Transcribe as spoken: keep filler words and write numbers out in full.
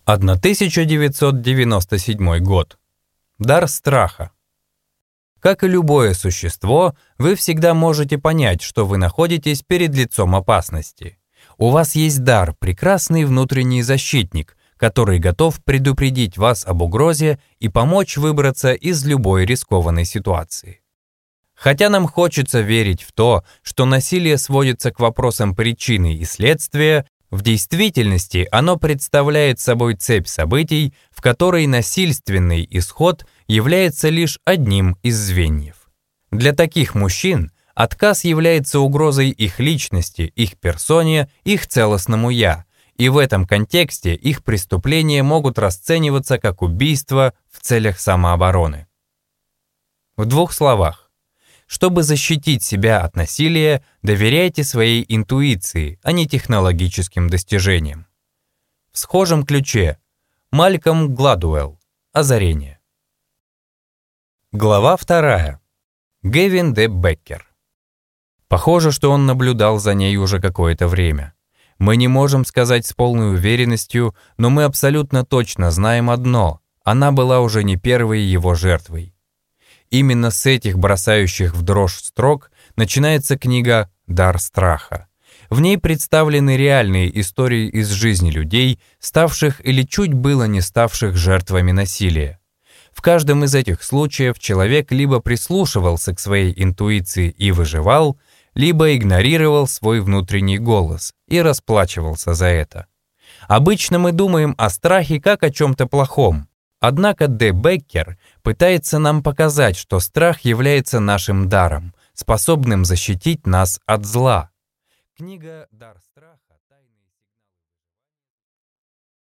тысяча девятьсот девяносто седьмой год. Дар страха. Как и любое существо, вы всегда можете понять, что вы находитесь перед лицом опасности. У вас есть дар, прекрасный внутренний защитник, который готов предупредить вас об угрозе и помочь выбраться из любой рискованной ситуации. Хотя нам хочется верить в то, что насилие сводится к вопросам причины и следствия, в действительности оно представляет собой цепь событий, в которой насильственный исход является лишь одним из звеньев. Для таких мужчин отказ является угрозой их личности, их персоне, их целостному «я», и в этом контексте их преступления могут расцениваться как убийство в целях самообороны. В двух словах. Чтобы защитить себя от насилия, доверяйте своей интуиции, а не технологическим достижениям. В схожем ключе Малькольм Гладуэлл. Озарение. Глава вторая. Гэвин Д. Беккер. Похоже, что он наблюдал за ней уже какое-то время. Мы не можем сказать с полной уверенностью, но мы абсолютно точно знаем одно – она была уже не первой его жертвой. Именно с этих бросающих в дрожь строк начинается книга «Дар страха». В ней представлены реальные истории из жизни людей, ставших или чуть было не ставших жертвами насилия. В каждом из этих случаев человек либо прислушивался к своей интуиции и выживал, либо игнорировал свой внутренний голос и расплачивался за это. Обычно мы думаем о страхе как о чем-то плохом. Однако Д. Беккер пытается нам показать, что страх является нашим даром, способным защитить нас от зла. Книга «Дар страха»